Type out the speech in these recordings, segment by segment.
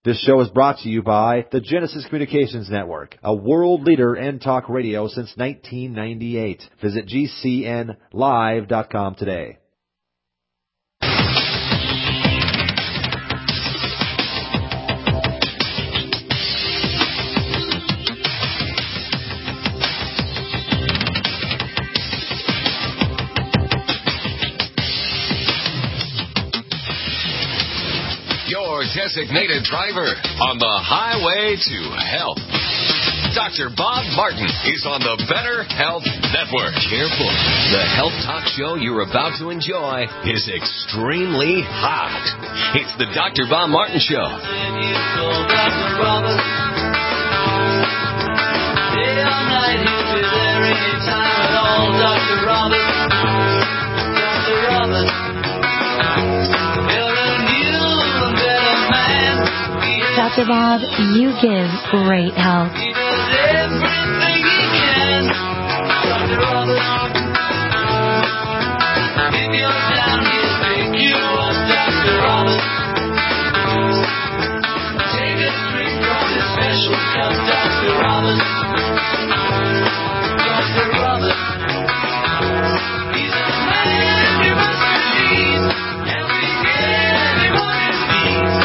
This show is brought to you by the Genesis Communications Network, a world leader in talk radio since 1998. Visit GCNlive.com today. Designated driver on the highway to health. Dr. Bob Martin is on the Better Health Network. Careful. The health talk show you're about to enjoy is extremely hot. It's the Dr. Bob Martin Show. Dr. Bob, you give great help. He does everything he can. Dr. Robert. If you're down, he'll pick you up. Dr. Robert. Take a drink from his special cup. Dr. Robert. Dr. Robert. He's a man you must believe. Helping everyone in need.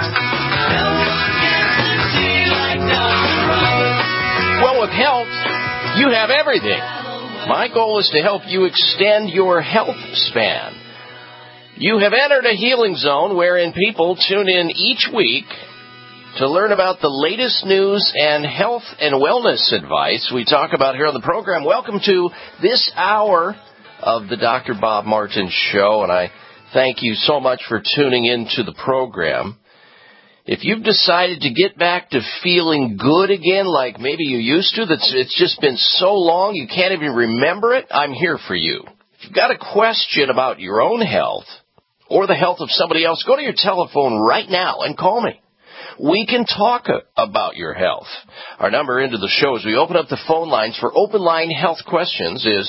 Well, with health, you have everything. My goal is to help you extend your health span. You have entered a healing zone wherein people tune in each week to learn about the latest news and health and wellness advice we talk about here on the program. Welcome to this hour of the Dr. Bob Martin Show, and I thank you so much for tuning in to the program. If you've decided to get back to feeling good again like maybe you used to, it's just been so long you can't even remember it, I'm here for you. If you've got a question about your own health or the health of somebody else, go to your telephone right now and call me. We can talk about your health. Our number into the show as we open up the phone lines for open line health questions is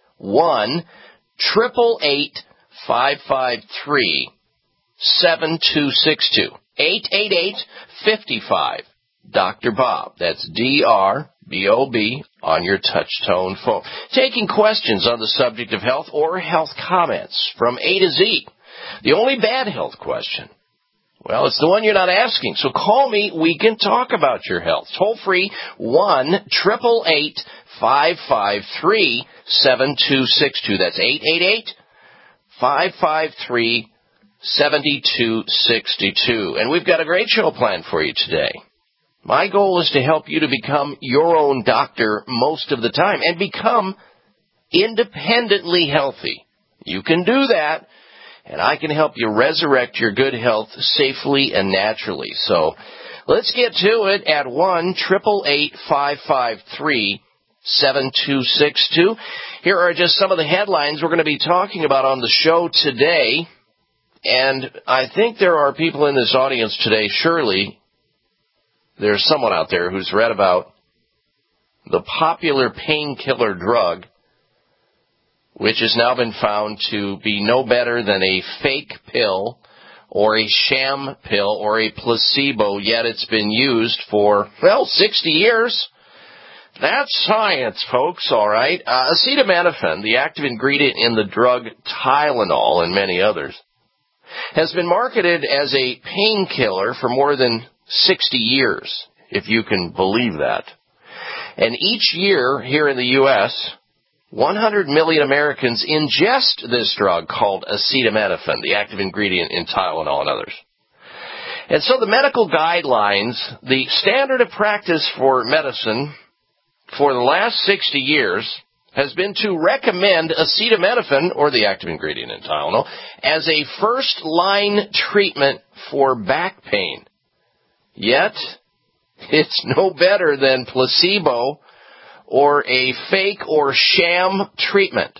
1-888-553-7262. 888-55 Dr. Bob. That's D-R-B-O-B on your touch-tone phone. Taking questions on the subject of health or health comments from A to Z. The only bad health question, well, it's the one you're not asking. So call me. We can talk about your health. Toll free 1-888-553-7262. That's 888-553-7262. And we've got a great show planned for you today. My goal is to help you to become your own doctor most of the time and become independently healthy. You can do that, and I can help you resurrect your good health safely and naturally. So let's get to it at 1-888-553-7262. Here are just some of the headlines we're going to be talking about on the show today. And I think there are people in this audience today, surely there's someone out there who's read about the popular painkiller drug, which has now been found to be no better than a fake pill or a sham pill or a placebo, yet it's been used for, 60 years. That's science, folks, all right. Acetaminophen, the active ingredient in the drug Tylenol and many others, has been marketed as a painkiller for more than 60 years, if you can believe that. And each year here in the U.S., 100 million Americans ingest this drug called acetaminophen, the active ingredient in Tylenol and others. And so the medical guidelines, the standard of practice for medicine for the last 60 years has been to recommend acetaminophen, or the active ingredient in Tylenol, as a first-line treatment for back pain. Yet, it's no better than placebo or a fake or sham treatment.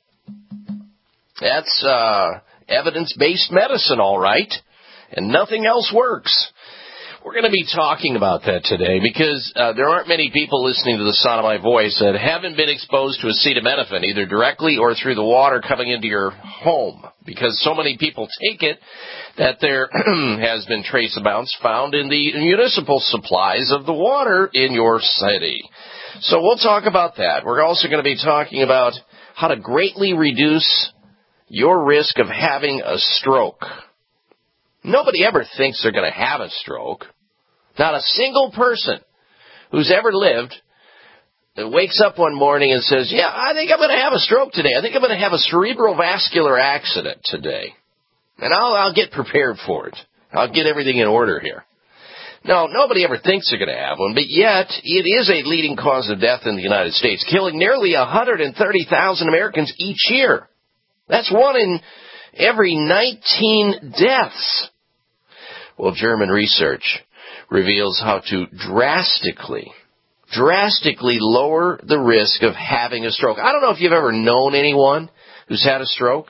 That's evidence-based medicine, all right, and nothing else works. We're going to be talking about that today because there aren't many people listening to the sound of my voice that haven't been exposed to acetaminophen, either directly or through the water coming into your home, because so many people take it that there has been trace amounts found in the municipal supplies of the water in your city. So we'll talk about that. We're also going to be talking about how to greatly reduce your risk of having a stroke. Nobody ever thinks they're going to have a stroke. Not a single person who's ever lived that wakes up one morning and says, yeah, I think I'm going to have a stroke today. I think I'm going to have a cerebrovascular accident today. And I'll get prepared for it. I'll get everything in order here. No, nobody ever thinks they're going to have one, but yet it is a leading cause of death in the United States, killing nearly 130,000 Americans each year. That's one in every 19 deaths. Well, German research reveals how to drastically lower the risk of having a stroke. I don't know if you've ever known anyone who's had a stroke.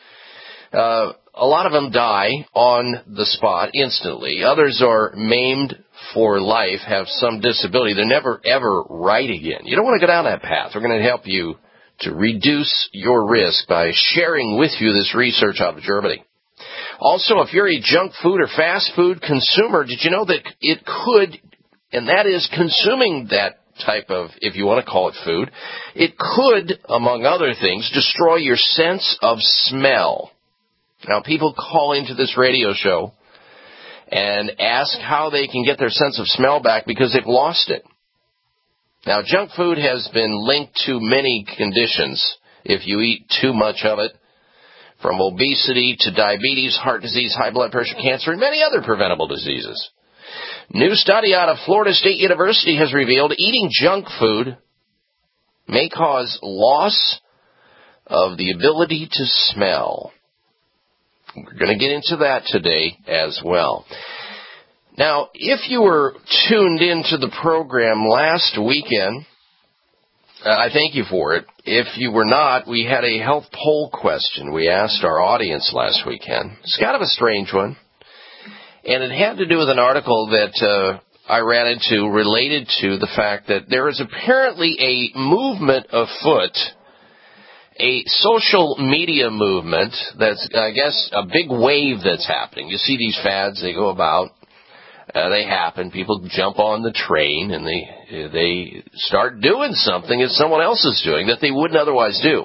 A lot of them die on the spot instantly. Others are maimed for life, have some disability. They're never, ever right again. You don't want to go down that path. We're going to help you to reduce your risk by sharing with you this research out of Germany. Also, if you're a junk food or fast food consumer, did you know that it could, and that is consuming that type of, if you want to call it food, it could, among other things, destroy your sense of smell. Now, people call into this radio show and ask how they can get their sense of smell back because they've lost it. Now, junk food has been linked to many conditions if you eat too much of it, from obesity to diabetes, heart disease, high blood pressure, cancer, and many other preventable diseases. New study out of Florida State University has revealed eating junk food may cause loss of the ability to smell. We're going to get into that today as well. Now, if you were tuned into the program last weekend, I thank you for it. If you were not, we had a health poll question we asked our audience last weekend. It's kind of a strange one, and it had to do with an article that I ran into related to the fact that there is apparently a movement afoot, a social media movement that's, I guess, a big wave that's happening. You see these fads, they go about. They happen. People jump on the train and they start doing something that someone else is doing that they wouldn't otherwise do.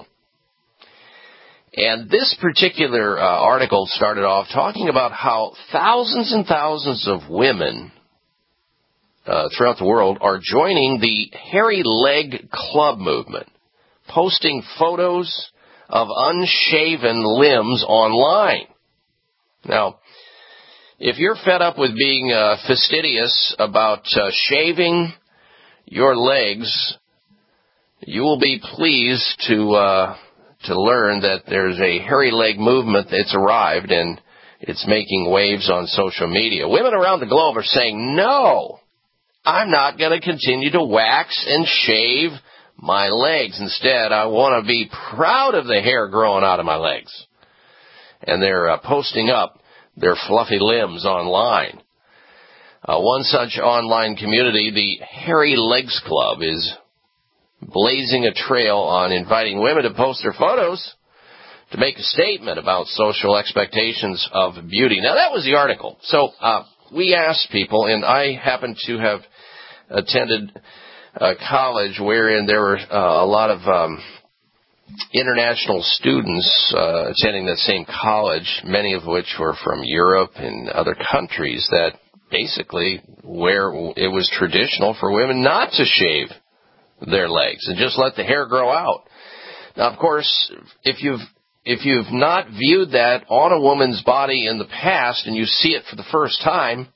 And this particular article started off talking about how thousands and thousands of women throughout the world are joining the Hairy Leg Club movement, posting photos of unshaven limbs online. Now, if you're fed up with being fastidious about shaving your legs, you will be pleased to learn that there's a hairy leg movement that's arrived and it's making waves on social media. Women around the globe are saying, no, I'm not going to continue to wax and shave my legs. Instead, I want to be proud of the hair growing out of my legs. And they're posting up their fluffy limbs online. One such online community, the Hairy Legs Club, is blazing a trail on inviting women to post their photos to make a statement about social expectations of beauty. Now, that was the article. So we asked people, and I happen to have attended a college wherein there were a lot of international students attending that same college, many of which were from Europe and other countries, that basically where it was traditional for women not to shave their legs and just let the hair grow out. Now, of course, if you've not viewed that on a woman's body in the past and you see it for the first time,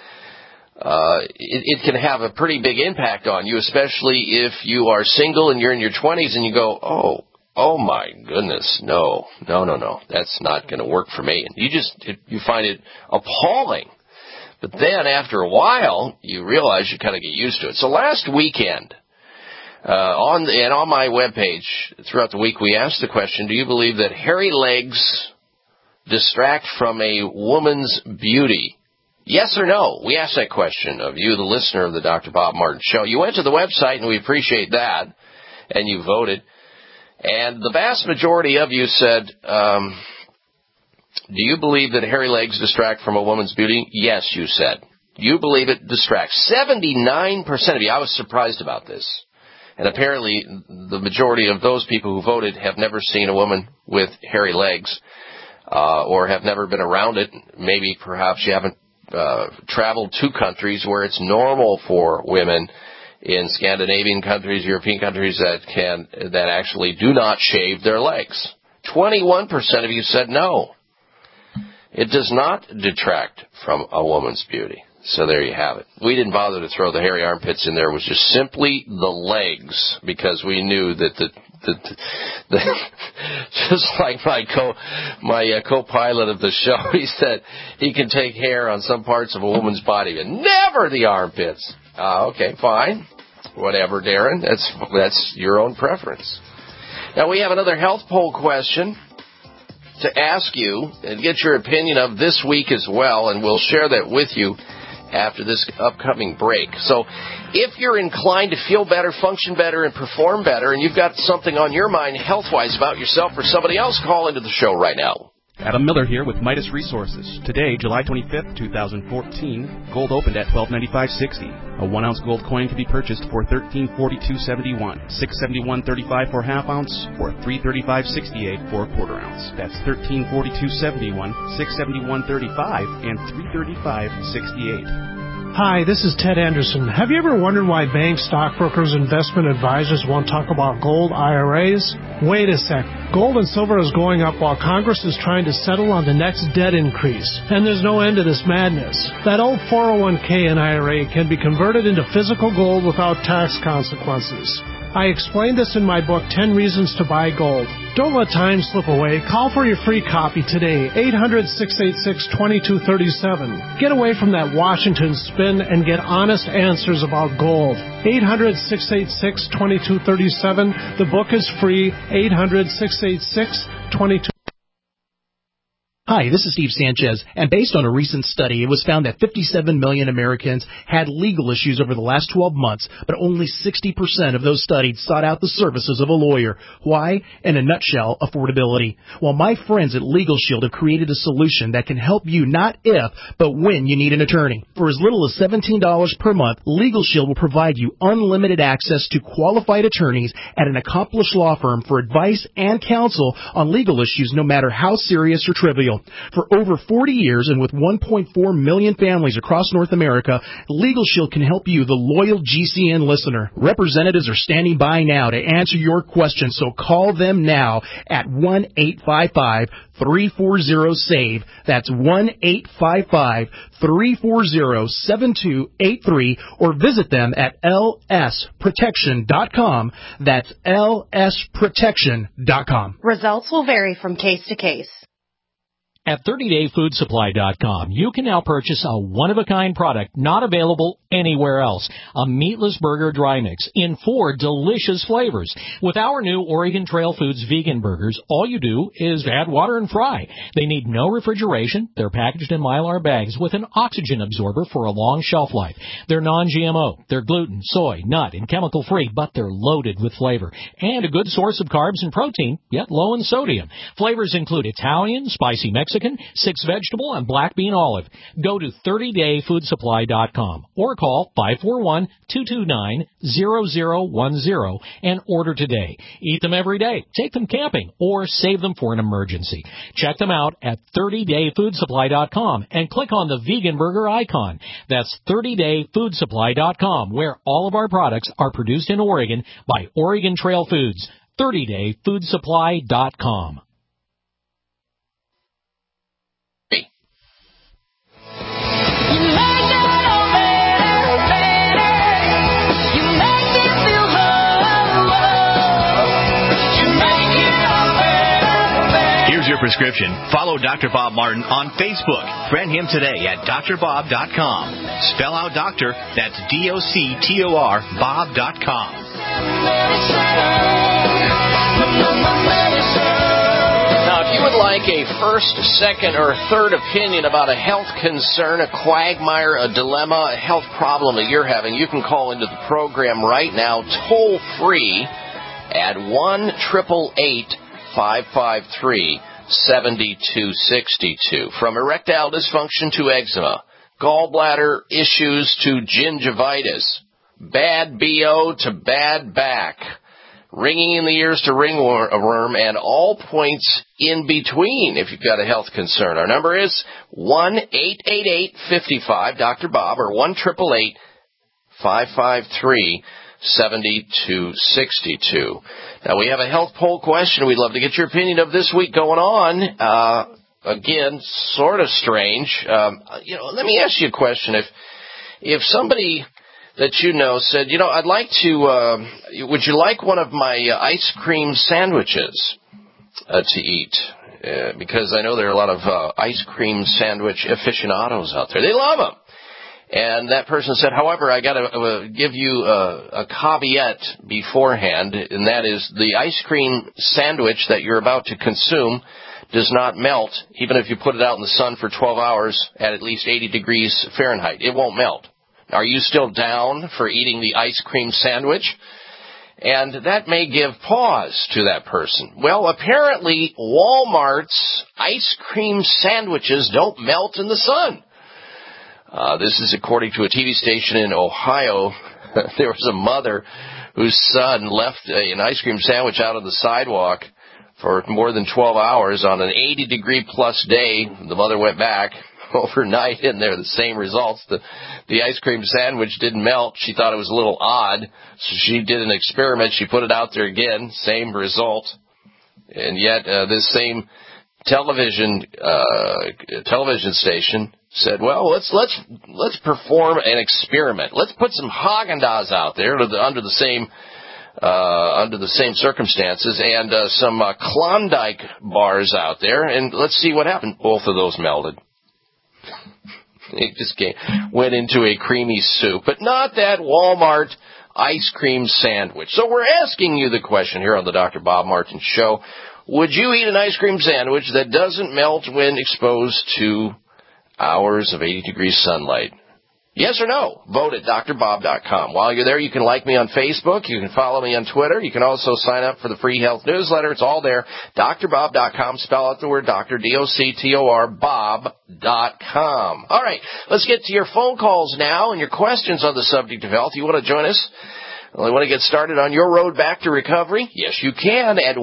it can have a pretty big impact on you, especially if you are single and you're in your 20s and you go, oh my goodness, no, that's not going to work for me. And you find it appalling. But then after a while, you realize you kind of get used to it. So last weekend, on my webpage throughout the week, we asked the question, do you believe that hairy legs distract from a woman's beauty Yes or no? We asked that question of you, the listener of the Dr. Bob Martin Show. You went to the website, and we appreciate that, and you voted. And the vast majority of you said, do you believe that hairy legs distract from a woman's beauty? Yes, you said. You believe it distracts. 79% of you. I was surprised about this. And apparently the majority of those people who voted have never seen a woman with hairy legs or have never been around it. Maybe perhaps you haven't traveled to countries where it's normal for women in Scandinavian countries, European countries that actually do not shave their legs. 21% of you said no. It does not detract from a woman's beauty. So there you have it. We didn't bother to throw the hairy armpits in there. It was just simply the legs, because we knew that the just like my co-pilot of the show, he said he can take hair on some parts of a woman's body, but never the armpits. Okay, fine. Whatever, Darren. That's your own preference. Now we have another health poll question to ask you and get your opinion of this week as well, and we'll share that with you after this upcoming break. So if you're inclined to feel better, function better, and perform better, and you've got something on your mind health-wise about yourself or somebody else, call into the show right now. Adam Miller here with Midas Resources. Today, July 25th, 2014, gold opened at $1295.60. A 1-ounce gold coin can be purchased for $1342.71, $671.35 for a half ounce, or $335.68 for a quarter ounce. That's $1342.71, $671.35, and $335.68. Hi, this is Ted Anderson. Have you ever wondered why banks, stockbrokers, investment advisors won't talk about gold IRAs? Wait a sec. Gold and silver is going up while Congress is trying to settle on the next debt increase. And there's no end to this madness. That old 401k and IRA can be converted into physical gold without tax consequences. I explained this in my book, 10 Reasons to Buy Gold. Don't let time slip away. Call for your free copy today, 800-686-2237. Get away from that Washington spin and get honest answers about gold. 800-686-2237. The book is free, 800-686-2237. Hi, this is Steve Sanchez, and based on a recent study, it was found that 57 million Americans had legal issues over the last 12 months, but only 60% of those studied sought out the services of a lawyer. Why? In a nutshell, affordability. Well, my friends at Legal Shield have created a solution that can help you not if, but when you need an attorney. For as little as $17 per month, Legal Shield will provide you unlimited access to qualified attorneys at an accomplished law firm for advice and counsel on legal issues, no matter how serious or trivial. For over 40 years and with 1.4 million families across North America, Legal Shield can help you, the loyal GCN listener. Representatives are standing by now to answer your questions, so call them now at 1-855-340-SAVE. That's 1-855-340-7283, or visit them at lsprotection.com. That's lsprotection.com. Results will vary from case to case. At 30dayfoodsupply.com, you can now purchase a one-of-a-kind product not available anywhere else, a meatless burger dry mix in 4 delicious flavors. With our new Oregon Trail Foods vegan burgers, all you do is add water and fry. They need no refrigeration. They're packaged in Mylar bags with an oxygen absorber for a long shelf life. They're non-GMO. They're gluten, soy, nut, and chemical-free, but they're loaded with flavor and a good source of carbs and protein, yet low in sodium. Flavors include Italian, spicy Mexican, 6-vegetable, and black bean olive. Go to 30dayfoodsupply.com or call 541-229-0010 and order today. Eat them every day, take them camping, or save them for an emergency. Check them out at 30dayfoodsupply.com and click on the vegan burger icon. That's 30dayfoodsupply.com, where all of our products are produced in Oregon by Oregon Trail Foods. 30dayfoodsupply.com. Your prescription. Follow Dr. Bob Martin on Facebook. Friend him today at drbob.com. Spell out doctor, that's DOCTOR, Bob.com. Now, if you would like a first, second, or third opinion about a health concern, a quagmire, a dilemma, a health problem that you're having, you can call into the program right now, toll free at 1-888-553-7262. From erectile dysfunction to eczema, gallbladder issues to gingivitis, bad BO to bad back, ringing in the ears to ringworm, and all points in between if you've got a health concern. Our number is 1-888-55-Dr. Bob or 1-888-553-7262. Now, we have a health poll question we'd love to get your opinion of this week going on. Again, sort of strange. Let me ask you a question. If somebody that you know said, I'd like to, would you like one of my ice cream sandwiches to eat? Because I know there are a lot of ice cream sandwich aficionados out there. They love them. And that person said, however, I got to give you a caveat beforehand, and that is the ice cream sandwich that you're about to consume does not melt, even if you put it out in the sun for 12 hours at least 80 degrees Fahrenheit. It won't melt. Are you still down for eating the ice cream sandwich? And that may give pause to that person. Well, apparently Walmart's ice cream sandwiches don't melt in the sun. This is according to a TV station in Ohio. There was a mother whose son left an ice cream sandwich out on the sidewalk for more than 12 hours on an 80-degree-plus day. The mother went back overnight, and there the same results. The ice cream sandwich didn't melt. She thought it was a little odd, so she did an experiment. She put it out there again, same result. And yet this same television station said, well, let's perform an experiment. Let's put some Haagen-Dazs out there under the same circumstances, and some Klondike bars out there, and let's see what happened. Both of those melted. It just went into a creamy soup, but not that Walmart ice cream sandwich. So we're asking you the question here on the Dr. Bob Martin Show. Would you eat an ice cream sandwich that doesn't melt when exposed to hours of 80-degree sunlight? Yes or no? Vote at drbob.com. While you're there, you can like me on Facebook. You can follow me on Twitter. You can also sign up for the free health newsletter. It's all there. drbob.com. Spell out the word doctor, D-O-C-T-O-R, bob.com. All right, let's get to your phone calls now and your questions on the subject of health. You want to join us? Well, you want to get started on your road back to recovery? Yes, you can at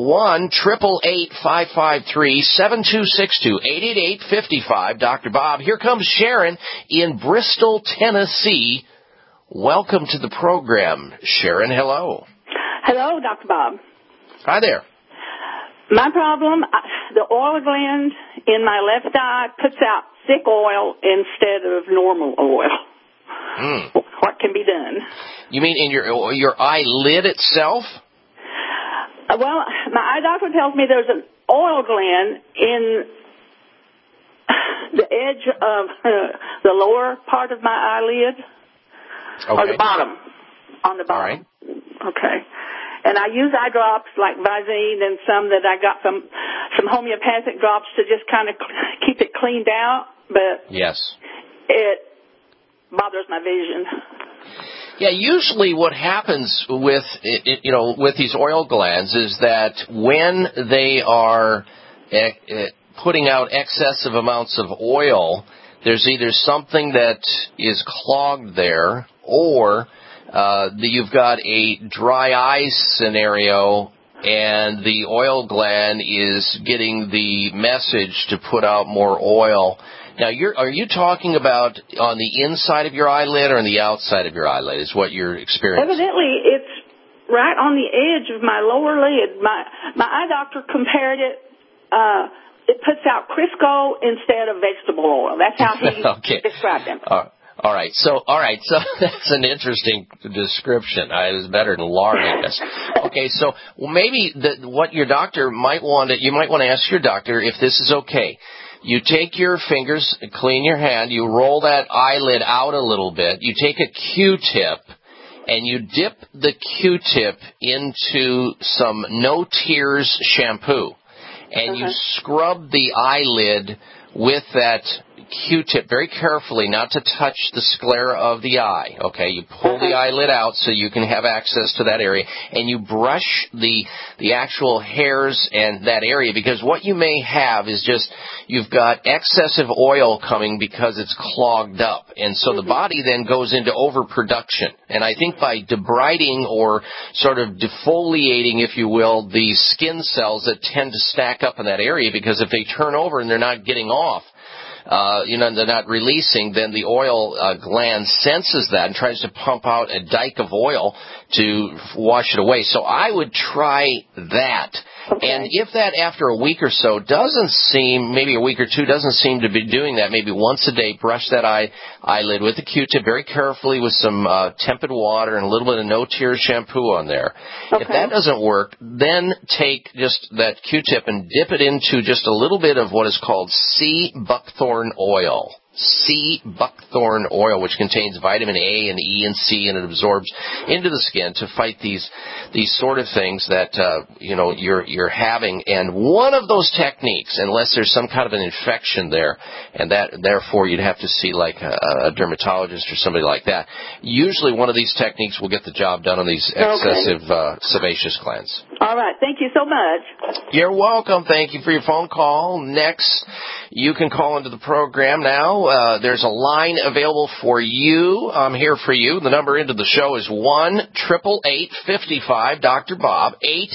1-888-553-7262, 888-55, Dr. Bob. Here comes Sharon in Bristol, Tennessee. Welcome to the program, Sharon. Hello. Hello, Dr. Bob. Hi there. My problem, the oil gland in my left eye puts out thick oil instead of normal oil. What can be done? You mean in your eyelid itself? Well, my eye doctor tells me there's an oil gland in the edge of the lower part of my eyelid, or the bottom, on the bottom. All right. Okay. And I use eye drops like Visine and some that I got from some homeopathic drops to just kind of keep it cleaned out, but yes, it bothers my vision. Yeah, usually what happens with with these oil glands is that when they are putting out excessive amounts of oil, there's either something that is clogged there, or you've got a dry eye scenario, and the oil gland is getting the message to put out more oil. Now, are you talking about on the inside of your eyelid or on the outside of your eyelid is what you're experiencing? Evidently, it's right on the edge of my lower lid. My eye doctor compared it. It puts out Crisco instead of vegetable oil. That's how he described it. All right. So that's an interesting description. It was better than lard, I guess. Okay. So maybe what your doctor you might want to ask your doctor if this is okay. You take your fingers, clean your hand, you roll that eyelid out a little bit, you take a Q-tip, and you dip the Q-tip into some No Tears shampoo. and you scrub the eyelid with that Q-tip very carefully, not to touch the sclera of the eye. Okay, you pull the eyelid out so you can have access to that area, and you brush the actual hairs and that area, because what you may have is just you've got excessive oil coming because it's clogged up, and so the body then goes into overproduction. And I think by debriding or sort of defoliating, if you will, the skin cells that tend to stack up in that area, because if they turn over and they're not getting off, they're not releasing, then the oil gland senses that and tries to pump out a dike of oil to wash it away. So I would try that. Okay. And if that after a week or so doesn't seem, maybe a week or two doesn't seem to be doing that, maybe once a day, brush that eyelid with a Q-tip very carefully with some tepid water and a little bit of no-tears shampoo on there. Okay. If that doesn't work, then take just that Q-tip and dip it into just a little bit of what is called sea buckthorn oil. Sea buckthorn oil, which contains vitamin A and E and C, and it absorbs into the skin to fight these sort of things that you're having. And one of those techniques, unless there's some kind of an infection there, and that therefore you'd have to see like a dermatologist or somebody like that. Usually, one of these techniques will get the job done on these excessive sebaceous glands. All right, thank you so much. You're welcome. Thank you for your phone call. Next, you can call into the program now. There's a line available for you. I'm here for you. The number into the show is 1-888-55 Dr. Bob,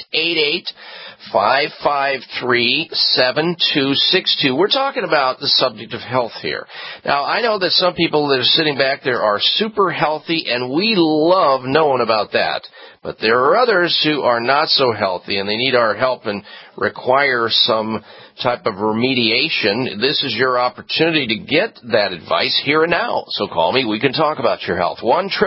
888-553-7262. We're talking about the subject of health here. Now, I know that some people that are sitting back there are super healthy, and we love knowing about that. But there are others who are not so healthy, and they need our help and require some type of remediation. This is your opportunity to get that advice here and now. So call me. We can talk about your health.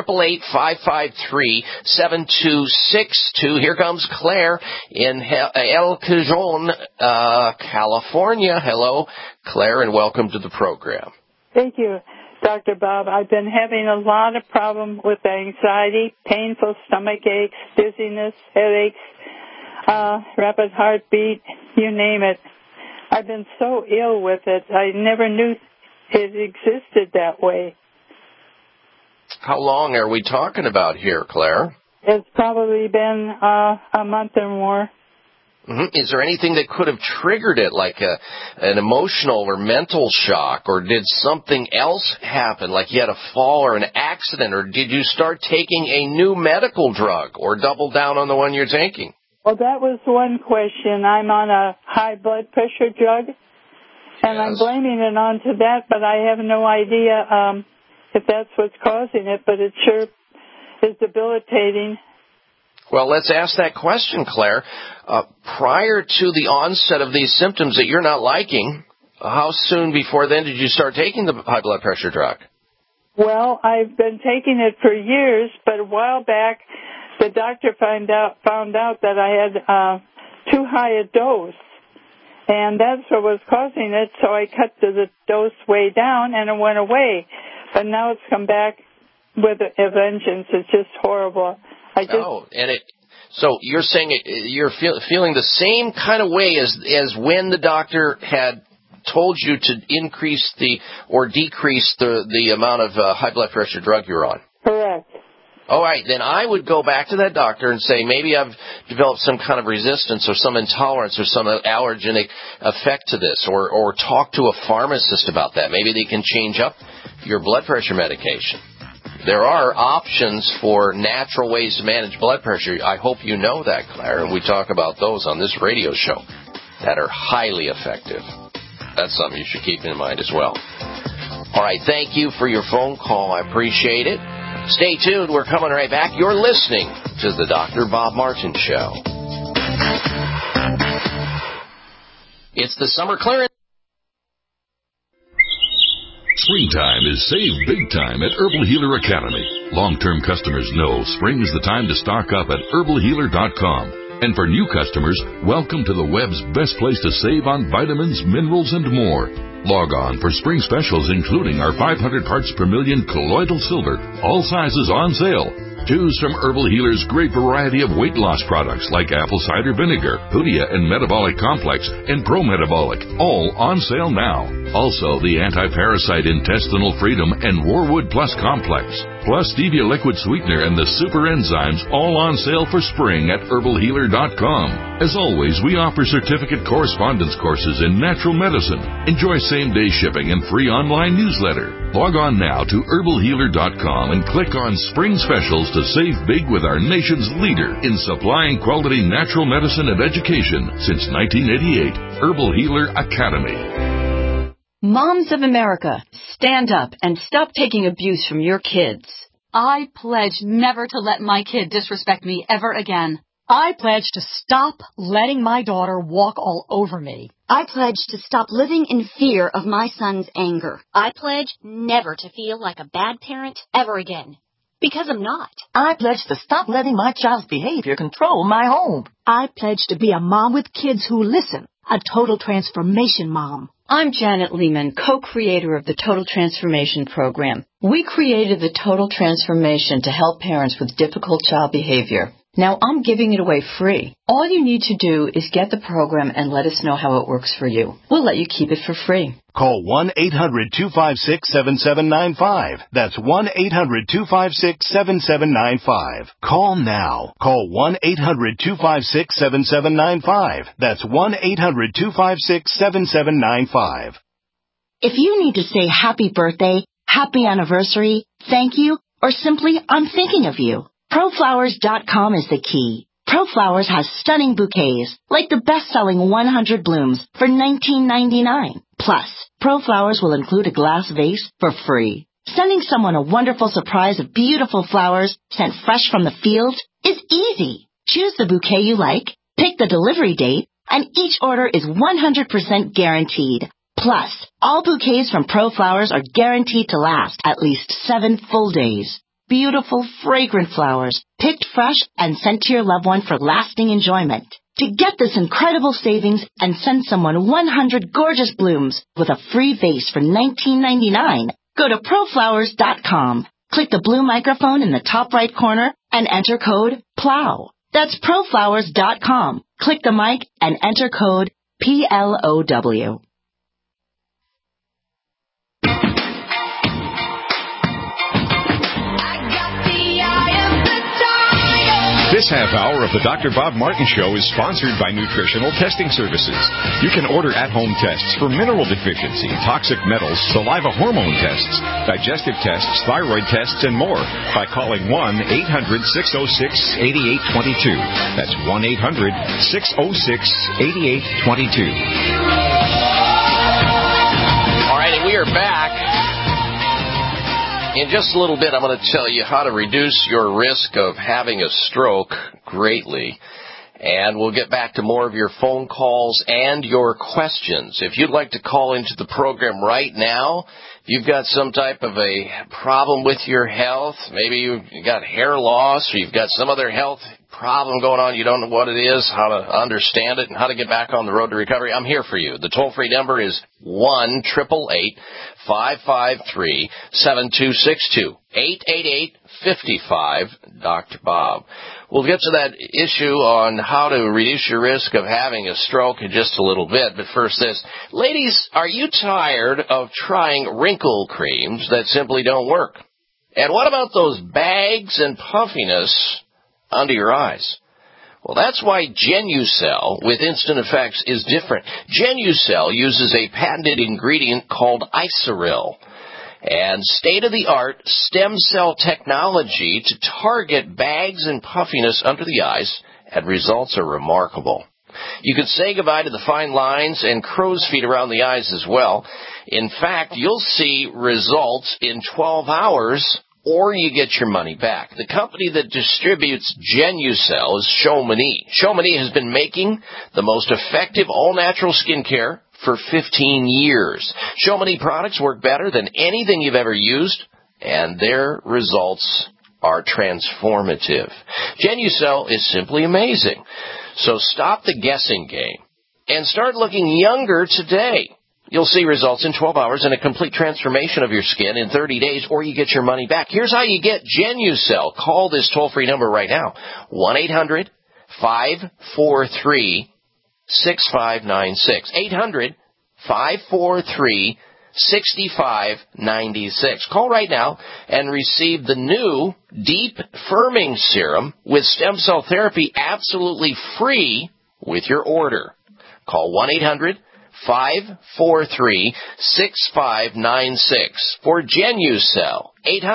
1-888-553-7262. Here comes Claire in El Cajon, California. Hello, Claire, and welcome to the program. Thank you, Dr. Bob. I've been having a lot of problems with anxiety, painful stomach aches, dizziness, headaches, rapid heartbeat, you name it. I've been so ill with it. I never knew it existed that way. How long are we talking about here, Claire? It's probably been a month or more. Mm-hmm. Is there anything that could have triggered it, like an emotional or mental shock, or did something else happen, like you had a fall or an accident, or did you start taking a new medical drug or double down on the one you're taking? Well, that was one question. I'm on a high blood pressure drug, and I'm blaming it onto that, but I have no idea if that's what's causing it, but it sure is debilitating. Well, let's ask that question, Claire. Prior to the onset of these symptoms that you're not liking, how soon before then did you start taking the high blood pressure drug? Well, I've been taking it for years, but a while back, the doctor found out that I had too high a dose, and that's what was causing it, so I cut the dose way down, and it went away. But now it's come back with a vengeance. It's just horrible. So you're saying you're feeling the same kind of way as when the doctor had told you to increase or decrease the amount of high blood pressure drug you're on? Correct. All right, then I would go back to that doctor and say, maybe I've developed some kind of resistance or some intolerance or some allergenic effect to this, or talk to a pharmacist about that. Maybe they can change up your blood pressure medication. There are options for natural ways to manage blood pressure. I hope you know that, Claire, and we talk about those on this radio show that are highly effective. That's something you should keep in mind as well. All right, thank you for your phone call. I appreciate it. Stay tuned. We're coming right back. You're listening to the Dr. Bob Martin Show. It's the summer clearance. Springtime is save big time at Herbal Healer Academy. Long-term customers know spring is the time to stock up at herbalhealer.com. And for new customers, welcome to the web's best place to save on vitamins, minerals, and more. Log on for spring specials, including our 500 parts per million colloidal silver, all sizes on sale. Choose from Herbal Healer's great variety of weight loss products like apple cider vinegar, Hoodia and Metabolic Complex, and Pro Metabolic, all on sale now. Also, the Anti-Parasite Intestinal Freedom and Warwood Plus Complex, plus Stevia Liquid Sweetener and the Super Enzymes, all on sale for spring at herbalhealer.com. As always, we offer certificate correspondence courses in natural medicine. Enjoy same-day shipping and free online newsletter. Log on now to herbalhealer.com and click on Spring Specials to save big with our nation's leader in supplying quality natural medicine and education since 1988, Herbal Healer Academy. Moms of America, stand up and stop taking abuse from your kids. I pledge never to let my kid disrespect me ever again. I pledge to stop letting my daughter walk all over me. I pledge to stop living in fear of my son's anger. I pledge never to feel like a bad parent ever again. Because I'm not. I pledge to stop letting my child's behavior control my home. I pledge to be a mom with kids who listen, a total transformation mom. I'm Janet Lehman, co-creator of the Total Transformation Program. We created the Total Transformation to help parents with difficult child behavior. Now I'm giving it away free. All you need to do is get the program and let us know how it works for you. We'll let you keep it for free. Call 1-800-256-7795. That's 1-800-256-7795. Call now. Call 1-800-256-7795. That's 1-800-256-7795. If you need to say happy birthday, happy anniversary, thank you, or simply I'm thinking of you, ProFlowers.com is the key. ProFlowers has stunning bouquets, like the best-selling 100 blooms for $19.99. Plus, ProFlowers will include a glass vase for free. Sending someone a wonderful surprise of beautiful flowers sent fresh from the field is easy. Choose the bouquet you like, pick the delivery date, and each order is 100% guaranteed. Plus, all bouquets from ProFlowers are guaranteed to last at least 7 full days. Beautiful, fragrant flowers, picked fresh and sent to your loved one for lasting enjoyment. To get this incredible savings and send someone 100 gorgeous blooms with a free vase for $19.99, go to ProFlowers.com. Click the blue microphone in the top right corner and enter code PLOW. That's ProFlowers.com. Click the mic and enter code PLOW. This half hour of the Dr. Bob Martin Show is sponsored by Nutritional Testing Services. You can order at-home tests for mineral deficiency, toxic metals, saliva hormone tests, digestive tests, thyroid tests, and more by calling 1-800-606-8822. That's 1-800-606-8822. All right, and we are back. In just a little bit, I'm going to tell you how to reduce your risk of having a stroke greatly. And we'll get back to more of your phone calls and your questions. If you'd like to call into the program right now, if you've got some type of a problem with your health, maybe you've got hair loss or you've got some other health problem going on, you don't know what it is, how to understand it, and how to get back on the road to recovery, I'm here for you. The toll-free number is 1-888-553-7262. 888-55 Bob. We'll get to that issue on how to reduce your risk of having a stroke in just a little bit, but first this. Ladies, are you tired of trying wrinkle creams that simply don't work? And what about those bags and puffiness under your eyes? Well, that's why Genucel with Instant Effects is different. Genucel uses a patented ingredient called Isoril and state-of-the-art stem cell technology to target bags and puffiness under the eyes, and results are remarkable. You can say goodbye to the fine lines and crow's feet around the eyes as well. In fact, you'll see results in 12 hours, or you get your money back. The company that distributes Genucel is Chamonix. Chamonix has been making the most effective all-natural skincare for 15 years. Chamonix products work better than anything you've ever used, and their results are transformative. Genucel is simply amazing. So stop the guessing game and start looking younger today. you'll see results in 12 hours and a complete transformation of your skin in 30 days, or you get your money back. Here's how you get Genucel. Call this toll-free number right now, 1-800-543-6596. 800-543-6596. Call right now and receive the new Deep Firming Serum with stem cell therapy absolutely free with your order. Call 1-800-543-6596 for Genucel.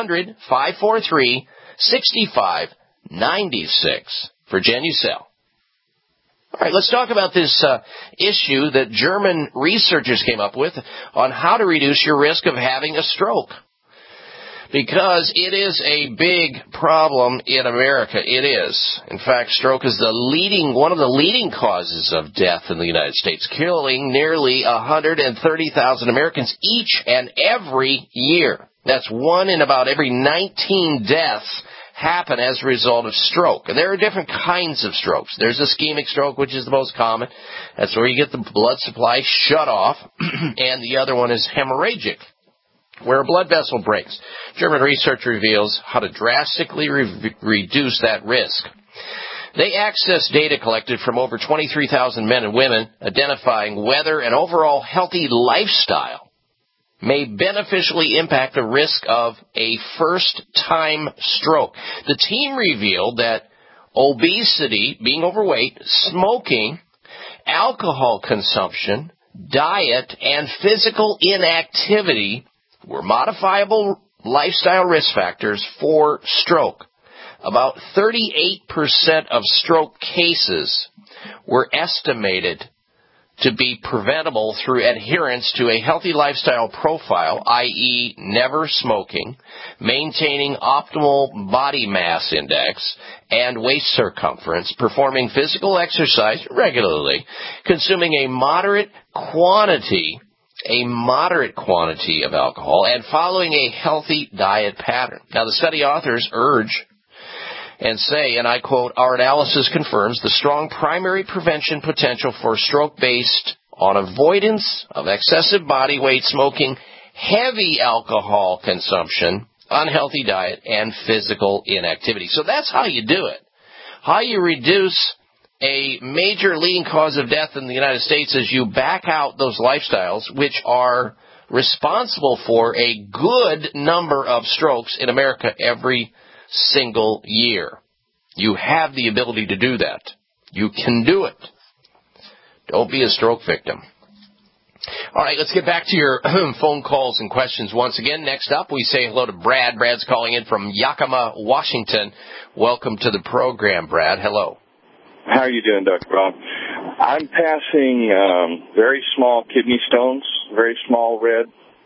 800-543-6596 for Genucel. All right, let's talk about this issue that German researchers came up with on how to reduce your risk of having a stroke. Because it is a big problem in America. It is. In fact, stroke is one of the leading causes of death in the United States, killing nearly 130,000 Americans each and every year. That's 1 in about every 19 deaths happen as a result of stroke. And there are different kinds of strokes. There's ischemic stroke, which is the most common. That's where you get the blood supply shut off. And the other one is hemorrhagic, where a blood vessel breaks. German research reveals how to drastically reduce that risk. They access data collected from over 23,000 men and women, identifying whether an overall healthy lifestyle may beneficially impact the risk of a first-time stroke. The team revealed that obesity, being overweight, smoking, alcohol consumption, diet, and physical inactivity were modifiable lifestyle risk factors for stroke. About 38% of stroke cases were estimated to be preventable through adherence to a healthy lifestyle profile, i.e. never smoking, maintaining optimal body mass index and waist circumference, performing physical exercise regularly, consuming a moderate quantity of alcohol, and following a healthy diet pattern. Now, the study authors urge and say, and I quote, "Our analysis confirms the strong primary prevention potential for stroke based on avoidance of excessive body weight, smoking, heavy alcohol consumption, unhealthy diet, and physical inactivity." So that's how you do it. How you reduce a major leading cause of death in the United States is you back out those lifestyles which are responsible for a good number of strokes in America every single year. You have the ability to do that. You can do it. Don't be a stroke victim. All right, let's get back to your phone calls and questions once again. Next up, we say hello to Brad. Brad's calling in from Yakima, Washington. Welcome to the program, Brad. Hello. How are you doing, Dr. Bob? I'm passing very small kidney stones, very small red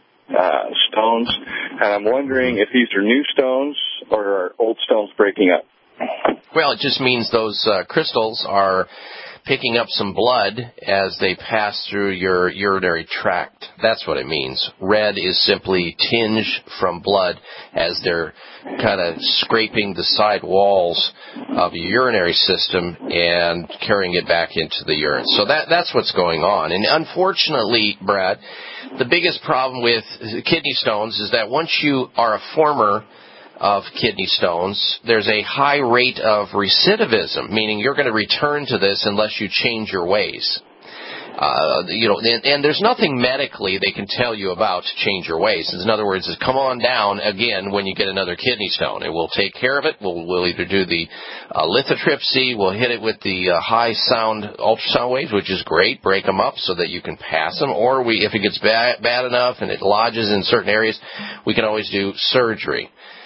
stones, and I'm wondering if these are new stones or are old stones breaking up. Well, it just means those crystals are picking up some blood as they pass through your urinary tract. That's what it means. Red is simply tinge from blood as they're kind of scraping the side walls of your urinary system and carrying it back into the urine. So that's what's going on. And unfortunately, Brad, the biggest problem with kidney stones is that once you are a former of kidney stones, there's a high rate of recidivism, meaning you're going to return to this unless you change your ways. And there's nothing medically they can tell you about to change your ways. In other words, come on down again when you get another kidney stone, and we'll take care of it. We'll either do the lithotripsy, we'll hit it with the high sound ultrasound waves, which is great, break them up so that you can pass them, or if it gets bad enough and it lodges in certain areas, we can always do surgery.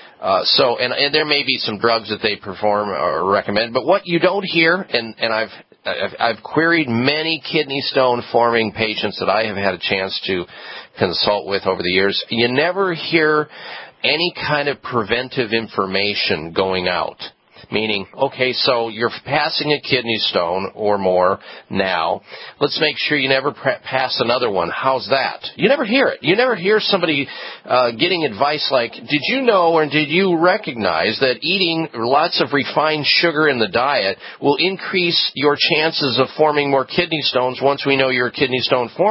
And there may be some drugs that they perform or recommend, but what you don't hear, and I've queried many kidney stone forming patients that I have had a chance to consult with over the years, you never hear any kind of preventive information going out. Meaning, okay, so you're passing a kidney stone or more now. Let's make sure you never pass another one. How's that? You never hear it. You never hear somebody getting advice like, did you know or did you recognize that eating lots of refined sugar in the diet will increase your chances of forming more kidney stones once we know you're a kidney stone former?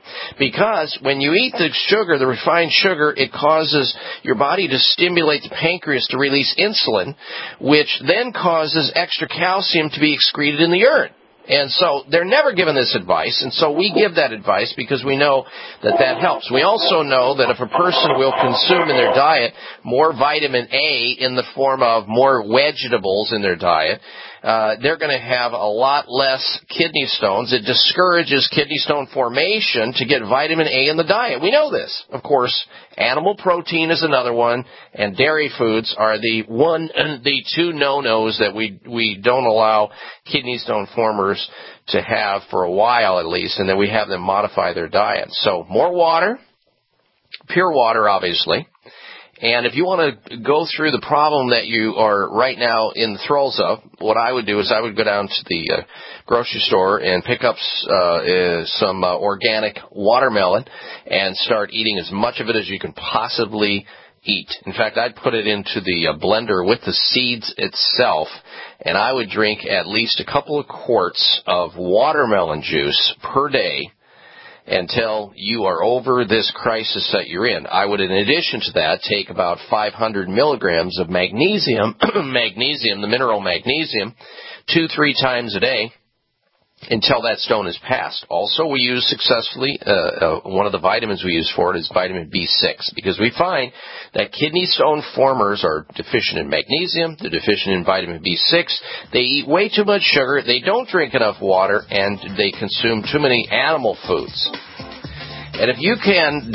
Because when you eat the sugar, the refined sugar, it causes your body to stimulate the pancreas to release insulin, which then causes extra calcium to be excreted in the urine. And so they're never given this advice, and so we give that advice because we know that that helps. We also know that if a person will consume in their diet more vitamin A in the form of more vegetables in their diet, they're going to have a lot less kidney stones. It discourages kidney stone formation to get vitamin A in the diet. We know this. Of course, animal protein is another one, and dairy foods are the two no-nos that we don't allow kidney stone formers to have for a while at least, and then we have them modify their diet. So more water, pure water obviously. And if you want to go through the problem that you are right now in the throes of, what I would do is I would go down to the grocery store and pick up some organic watermelon and start eating as much of it as you can possibly eat. In fact, I'd put it into the blender with the seeds itself, and I would drink at least a couple of quarts of watermelon juice per day until you are over this crisis that you're in. I would, in addition to that, take about 500 milligrams of magnesium, the mineral magnesium, 2-3 times a day until that stone is passed. Also, we use successfully, one of the vitamins we use for it is vitamin B6, because we find that kidney stone formers are deficient in magnesium, they're deficient in vitamin B6, they eat way too much sugar, they don't drink enough water, and they consume too many animal foods. And if you can...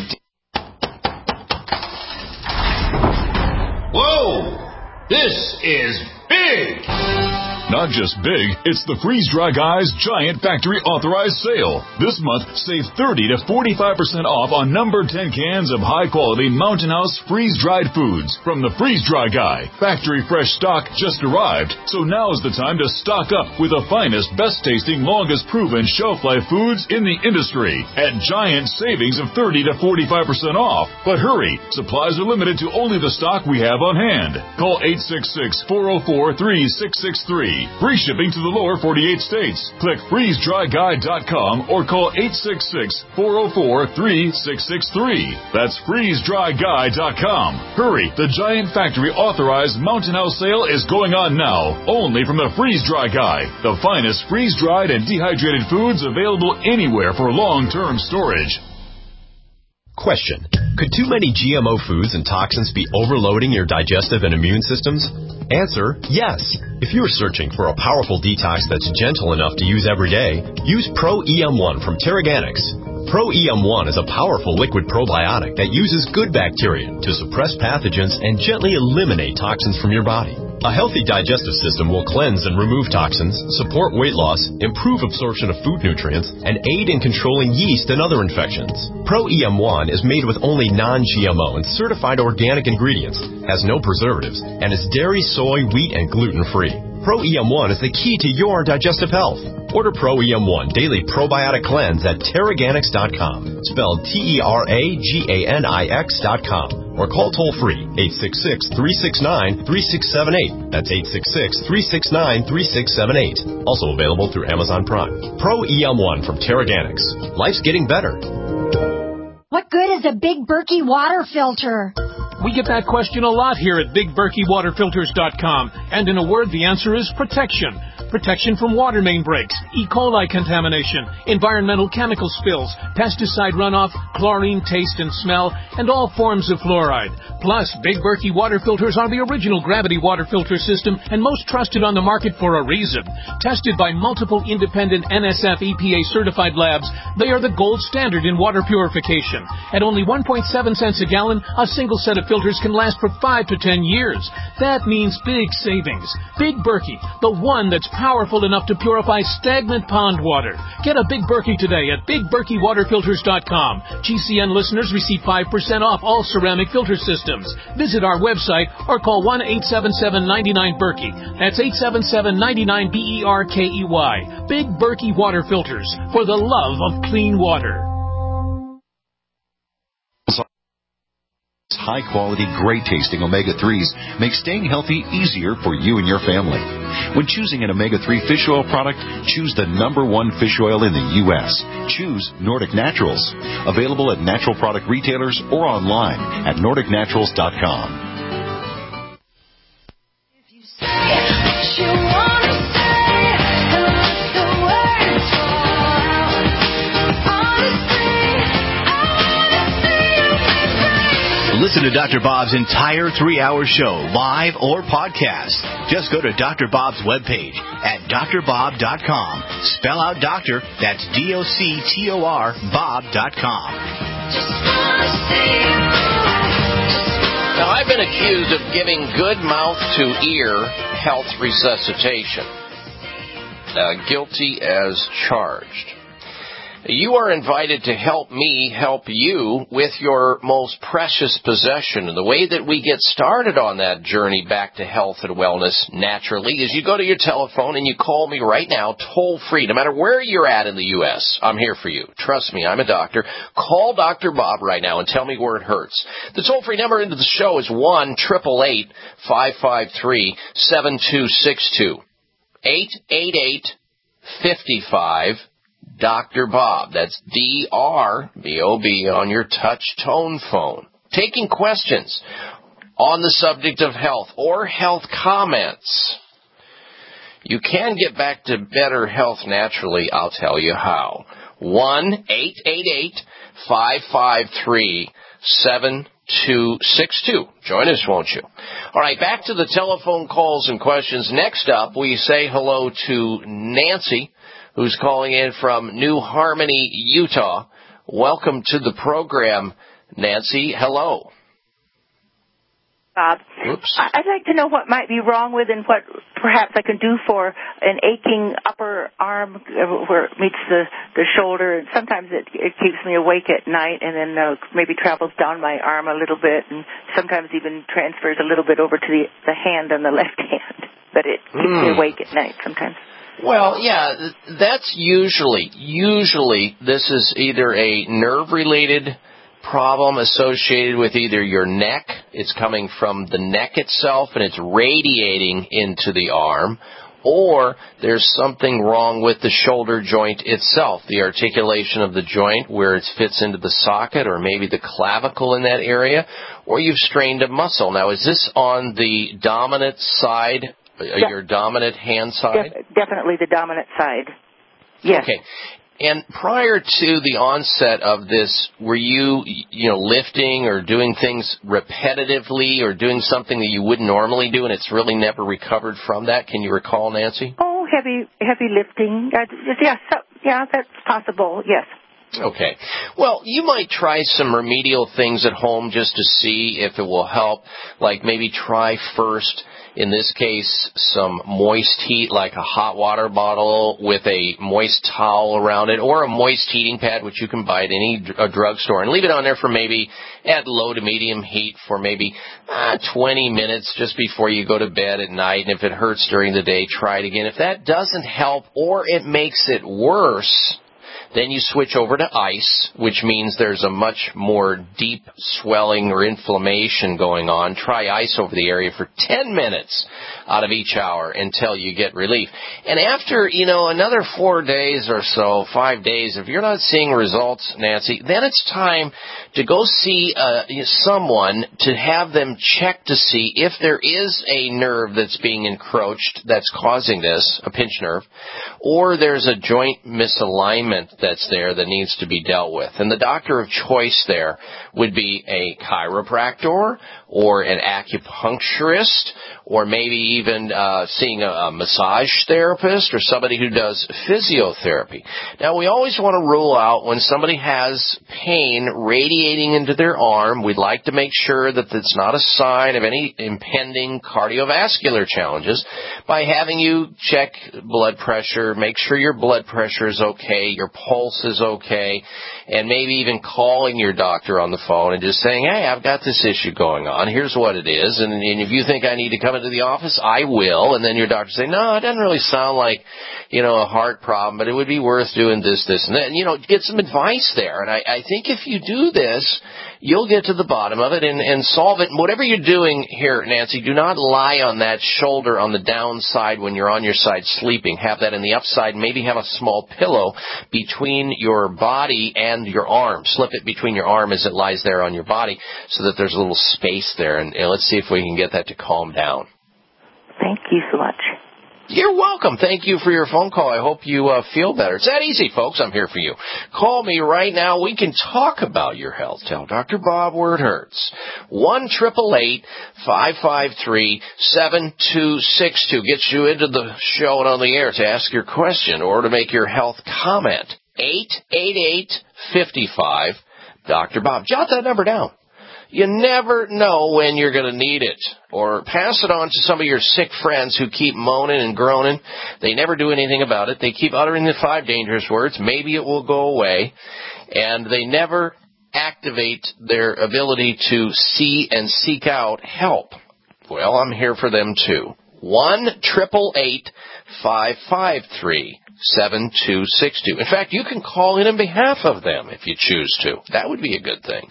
Whoa! This is big! Not just big, it's the Freeze Dry Guy's Giant Factory Authorized Sale. This month, save 30 to 45% off on number 10 cans of high-quality Mountain House freeze-dried foods from the Freeze Dry Guy. Factory fresh stock just arrived, so now is the time to stock up with the finest, best-tasting, longest-proven shelf-life foods in the industry at giant savings of 30 to 45% off. But hurry, supplies are limited to only the stock we have on hand. Call 866-404-3663. Free shipping to the lower 48 states. Click freezedryguy.com or call 866-404-3663. That's freezedryguy.com. Hurry, the Giant Factory Authorized Mountain House Sale is going on now, only from the Freeze Dry Guy, the finest freeze-dried and dehydrated foods available anywhere for long-term storage. Question: could too many GMO foods and toxins be overloading your digestive and immune systems? Answer: yes. If you are searching for a powerful detox that's gentle enough to use every day, use Pro-EM1 from Terraganics. Pro-EM1 is a powerful liquid probiotic that uses good bacteria to suppress pathogens and gently eliminate toxins from your body. A healthy digestive system will cleanse and remove toxins, support weight loss, improve absorption of food nutrients, and aid in controlling yeast and other infections. Pro-EM1 is made with only non-GMO and certified organic ingredients, has no preservatives, and is dairy, soy, wheat, and gluten-free. Pro-EM1 is the key to your digestive health. Order Pro-EM1 Daily Probiotic Cleanse at Terraganics.com, spelled Terraganix.com, or call toll-free 866-369-3678. That's 866-369-3678. Also available through Amazon Prime. Pro-EM1 from Terraganics. Life's getting better. What good is a Big Berkey water filter? We get that question a lot here at BigBerkeyWaterFilters.com, and in a word, the answer is protection. Protection from water main breaks, E. coli contamination, environmental chemical spills, pesticide runoff, chlorine taste and smell, and all forms of fluoride. Plus, Big Berkey water filters are the original gravity water filter system and most trusted on the market for a reason. Tested by multiple independent NSF EPA certified labs, they are the gold standard in water purification. At only 1.7 cents a gallon, a single set of filters can last for 5 to 10 years. That means big savings. Big Berkey, the one that's powerful enough to purify stagnant pond water. Get a Big Berkey today at BigBerkeyWaterFilters.com. GCN listeners receive 5% off all ceramic filter systems. Visit our website or call 1-877-99-BERKEY. That's 877-99-BERKEY. Big Berkey Water Filters, for the love of clean water. High-quality, great-tasting omega-3s make staying healthy easier for you and your family. When choosing an omega-3 fish oil product, choose the #1 fish oil in the U.S. Choose Nordic Naturals. Available at natural product retailers or online at NordicNaturals.com. Listen to Dr. Bob's entire 3-hour show, live or podcast. Just go to Dr. Bob's webpage at drbob.com. Spell out doctor, that's DOCTOR, Bob.com. Now, I've been accused of giving good mouth-to-ear health resuscitation. Guilty as charged. You are invited to help me help you with your most precious possession. And the way that we get started on that journey back to health and wellness naturally is you go to your telephone and you call me right now, toll free. No matter where you're at in the U.S., I'm here for you. Trust me, I'm a doctor. Call Dr. Bob right now and tell me where it hurts. The toll-free number into the show is 1-888-553-7262. 888-55 Dr. Bob. That's D-R-B-O-B on your touch tone phone. Taking questions on the subject of health or health comments. You can get back to better health naturally. I'll tell you how. 1-888-553-7262. Join us, won't you? All right, back to the telephone calls and questions. Next up, we say hello to Nancy, who's calling in from New Harmony, Utah. Welcome to the program, Nancy. Hello. Bob. Oops. I'd like to know what might be wrong with and what perhaps I can do for an aching upper arm where it meets the shoulder. And sometimes it keeps me awake at night and then maybe travels down my arm a little bit and sometimes even transfers a little bit over to the hand on the left hand. But it keeps me awake at night sometimes. Well, yeah, that's usually this is either a nerve-related problem associated with either your neck, it's coming from the neck itself and it's radiating into the arm, or there's something wrong with the shoulder joint itself, the articulation of the joint where it fits into the socket or maybe the clavicle in that area, or you've strained a muscle. Now, is this on the dominant side? Your dominant hand side? Definitely the dominant side. Yes. Okay. And prior to the onset of this, were you lifting or doing things repetitively or doing something that you wouldn't normally do and it's really never recovered from that? Can you recall, Nancy? Oh, heavy lifting. Yeah, that's possible, yes. Okay. Well, you might try some remedial things at home just to see if it will help, like maybe try first, in this case, some moist heat, like a hot water bottle with a moist towel around it, or a moist heating pad, which you can buy at any drugstore, and leave it on there for maybe at low to medium heat for maybe 20 minutes just before you go to bed at night. And if it hurts during the day, try it again. If that doesn't help or it makes it worse, then you switch over to ice, which means there's a much more deep swelling or inflammation going on. Try ice over the area for 10 minutes out of each hour until you get relief. And after, another 4 days or so, 5 days, if you're not seeing results, Nancy, then it's time to go see someone to have them check to see if there is a nerve that's being encroached that's causing this, a pinch nerve, or there's a joint misalignment that's there that needs to be dealt with. And the doctor of choice there would be a chiropractor or an acupuncturist or maybe even seeing a massage therapist or somebody who does physiotherapy. Now, we always want to rule out when somebody has pain radiating into their arm, we'd like to make sure that it's not a sign of any impending cardiovascular challenges by having you check blood pressure, make sure your blood pressure is okay, your pulse is okay, and maybe even calling your doctor on the phone and just saying, hey, I've got this issue going on. Here's what it is. And if you think I need to come into the office, I will. And then your doctor say, no, it doesn't really sound like, a heart problem, but it would be worth doing this, and that. And, get some advice there. And I think if you do this, you'll get to the bottom of it and solve it. And whatever you're doing here, Nancy, do not lie on that shoulder on the downside when you're on your side sleeping. Have that in the upside. Maybe have a small pillow between your body and your arm. Slip it between your arm as it lies there on your body so that there's a little space there. And let's see if we can get that to calm down. Thank you so much. You're welcome. Thank you for your phone call. I hope you feel better. It's that easy, folks. I'm here for you. Call me right now. We can talk about your health. Tell Dr. Bob where it hurts. 1-888-553-7262 gets you into the show and on the air to ask your question or to make your health comment. 888-55 Dr. Bob. Jot that number down. You never know when you're going to need it. Or pass it on to some of your sick friends who keep moaning and groaning. They never do anything about it. They keep uttering the 5 dangerous words. Maybe it will go away. And they never activate their ability to see and seek out help. Well, I'm here for them too. 1-888-553-7262. In fact, you can call in behalf of them if you choose to. That would be a good thing.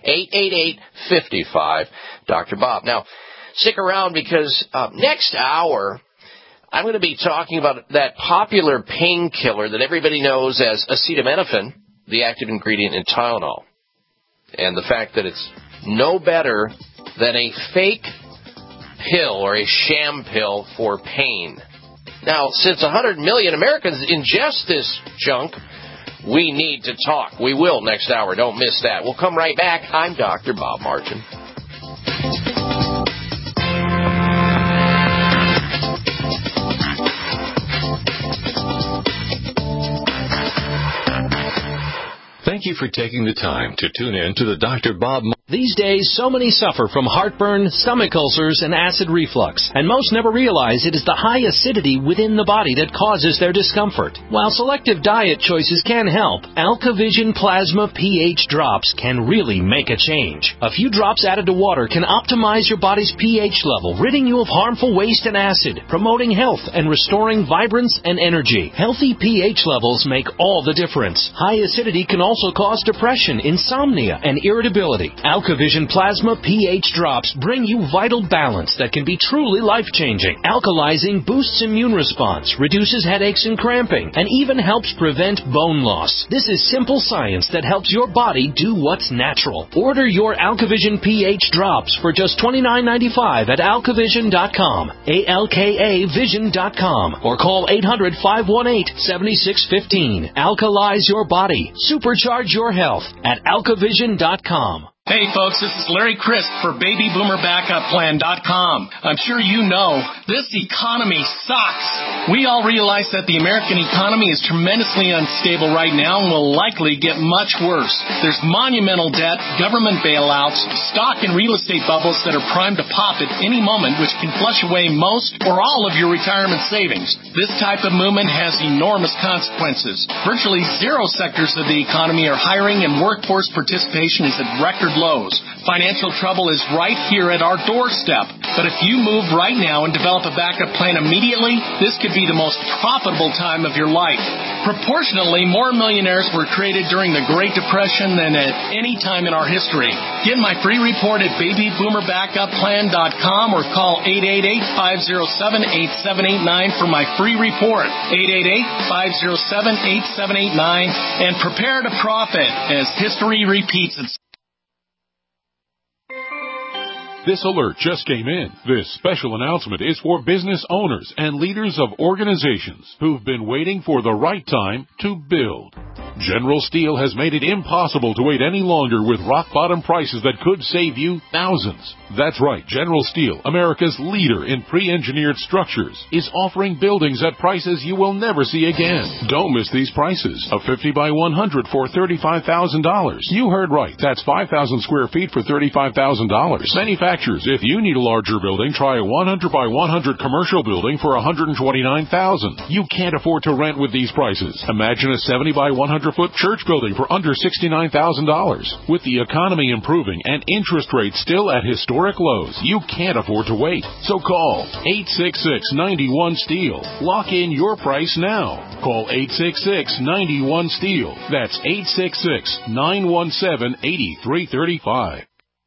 888-55 Dr. Bob. Now, stick around because next hour, I'm going to be talking about that popular painkiller that everybody knows as acetaminophen, the active ingredient in Tylenol, and the fact that it's no better than a fake pill or a sham pill for pain. Now, since 100 million Americans ingest this junk, we need to talk. We will next hour. Don't miss that. We'll come right back. I'm Dr. Bob Martin. Thank you for taking the time to tune in to the Dr. Bob. These days, so many suffer from heartburn, stomach ulcers, and acid reflux, and most never realize it is the high acidity within the body that causes their discomfort. While selective diet choices can help, AlkaVision Plasma pH drops can really make a change. A few drops added to water can optimize your body's pH level, ridding you of harmful waste and acid, promoting health and restoring vibrance and energy. Healthy pH levels make all the difference. High acidity can also cause depression, insomnia, and irritability. AlkaVision Plasma pH drops bring you vital balance that can be truly life-changing. Alkalizing boosts immune response, reduces headaches and cramping, and even helps prevent bone loss. This is simple science that helps your body do what's natural. Order your AlkaVision pH drops for just $29.95 at alkavision.com, ALKAvision.com, or call 800-518-7615. Alkalize your body. Supercharge your health at alkavision.com. Hey folks, this is Larry Crisp for BabyBoomerBackupPlan.com. I'm sure you know, this economy sucks. We all realize that the American economy is tremendously unstable right now and will likely get much worse. There's monumental debt, government bailouts, stock and real estate bubbles that are primed to pop at any moment, which can flush away most or all of your retirement savings. This type of movement has enormous consequences. Virtually zero sectors of the economy are hiring and workforce participation is at record lows. Financial trouble is right here at our doorstep. But if you move right now and develop a backup plan immediately, this could be the most profitable time of your life. Proportionally, more millionaires were created during the Great Depression than at any time in our history. Get my free report at BabyBoomerBackupPlan.com or call 888-507-8789 for my free report. 888-507-8789 and prepare to profit as history repeats itself. This alert just came in. This special announcement is for business owners and leaders of organizations who've been waiting for the right time to build. General Steel has made it impossible to wait any longer with rock-bottom prices that could save you thousands. That's right, General Steel, America's leader in pre-engineered structures, is offering buildings at prices you will never see again. Don't miss these prices. A 50 by 100 for $35,000. You heard right. That's 5,000 square feet for $35,000. Manufacturers, if you need a larger building, try a 100 by 100 commercial building for $129,000. You can't afford to rent with these prices. Imagine a 70 by 100 200-foot church building for under $69,000. With the economy improving and interest rates still at historic lows, you can't afford to wait. So call 866-91-STEEL. Lock in your price now. Call 866-91-STEEL. That's 866-917-8335.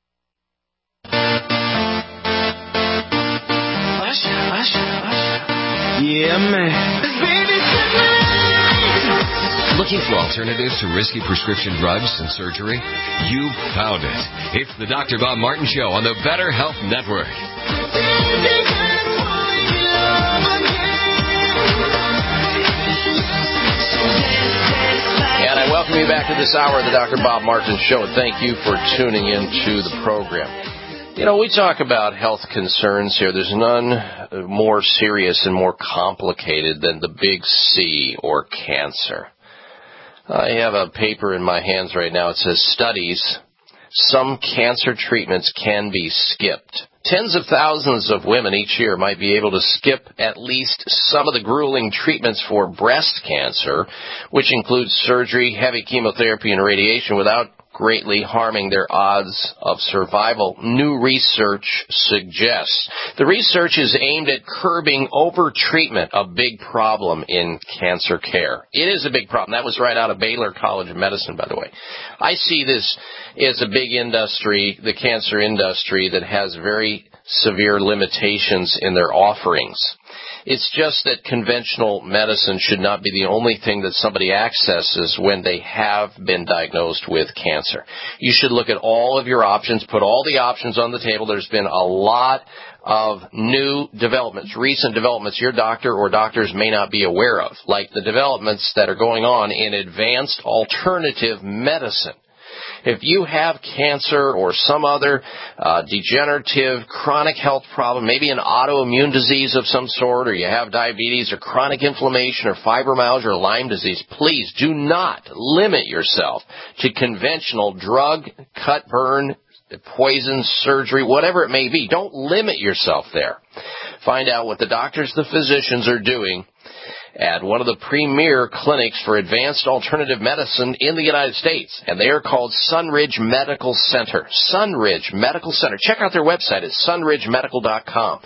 Yeah, man. Looking for alternatives to risky prescription drugs and surgery? You found it. It's the Dr. Bob Martin Show on the Better Health Network. And I welcome you back to this hour of the Dr. Bob Martin Show, and thank you for tuning into the program. You know, we talk about health concerns here. There's none more serious and more complicated than the big C, or cancer. I have a paper in my hands right now. It says, studies, some cancer treatments can be skipped. Tens of thousands of women each year might be able to skip at least some of the grueling treatments for breast cancer, which includes surgery, heavy chemotherapy, and radiation without greatly harming their odds of survival, new research suggests. The research is aimed at curbing over-treatment, a big problem in cancer care. It is a big problem. That was right out of Baylor College of Medicine, by the way. I see this as a big industry, the cancer industry, that has very severe limitations in their offerings. It's just that conventional medicine should not be the only thing that somebody accesses when they have been diagnosed with cancer. You should look at all of your options, put all the options on the table. There's been a lot of new developments, recent developments your doctor or doctors may not be aware of, like the developments that are going on in advanced alternative medicine. If you have cancer or some other degenerative chronic health problem, maybe an autoimmune disease of some sort, or you have diabetes or chronic inflammation or fibromyalgia or Lyme disease, please do not limit yourself to conventional drug, cut, burn, poison, surgery, whatever it may be. Don't limit yourself there. Find out what the doctors, the physicians are doing at one of the premier clinics for advanced alternative medicine in the United States, and they are called Sunridge Medical Center. Sunridge Medical Center. Check out their website at sunridgemedical.com,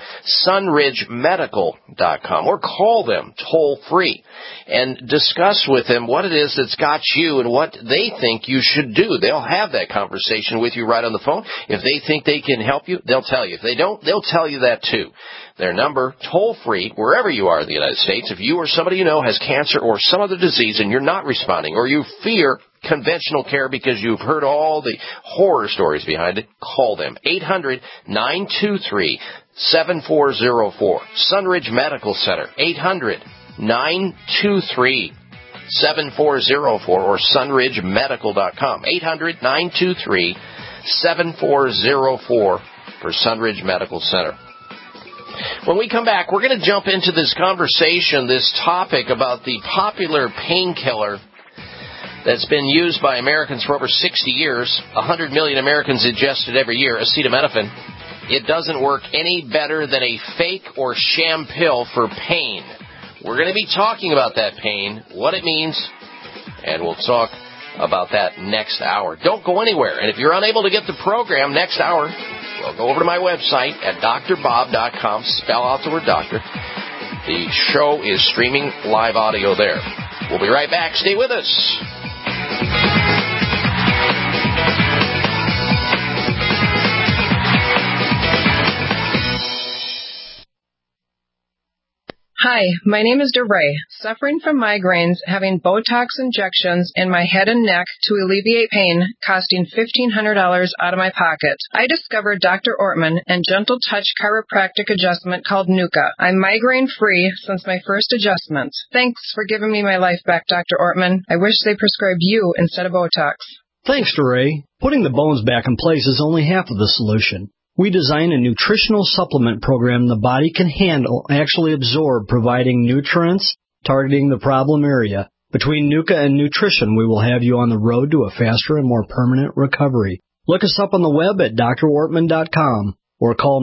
sunridgemedical.com, or call them toll-free and discuss with them what it is that's got you and what they think you should do. They'll have that conversation with you right on the phone. If they think they can help you, they'll tell you. If they don't, they'll tell you that too. Their number, toll-free, wherever you are in the United States, if you or somebody you know has cancer or some other disease and you're not responding, or you fear conventional care because you've heard all the horror stories behind it, call them. 800-923-7404. Sunridge Medical Center. 800-923-7404 or sunridgemedical.com. 800-923-7404 for Sunridge Medical Center. When we come back, we're going to jump into this conversation, this topic about the popular painkiller that's been used by Americans for over 60 years. 100 million Americans ingest it every year, acetaminophen. It doesn't work any better than a fake or sham pill for pain. We're going to be talking about that pain, what it means, and we'll talk about that next hour. Don't go anywhere. And if you're unable to get the program next hour, well, go over to my website at drbob.com, spell out the word doctor. The show is streaming live audio there. We'll be right back. Stay with us. Hi, my name is DeRay, suffering from migraines, having Botox injections in my head and neck to alleviate pain, costing $1,500 out of my pocket. I discovered Dr. Ortman and Gentle Touch chiropractic adjustment called Nuka. I'm migraine-free since my first adjustment. Thanks for giving me my life back, Dr. Ortman. I wish they prescribed you instead of Botox. Thanks, DeRay. Putting the bones back in place is only half of the solution. We design a nutritional supplement program the body can handle, actually absorb, providing nutrients, targeting the problem area. Between Nuka and nutrition, we will have you on the road to a faster and more permanent recovery. Look us up on the web at drortman.com or call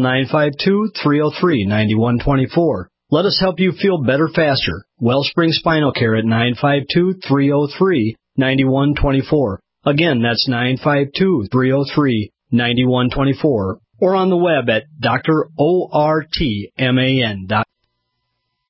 952-303-9124. Let us help you feel better faster. Wellspring Spinal Care at 952-303-9124. 952-303-9124. Again, that's 952-303-9124. Or on the web at drortman.com.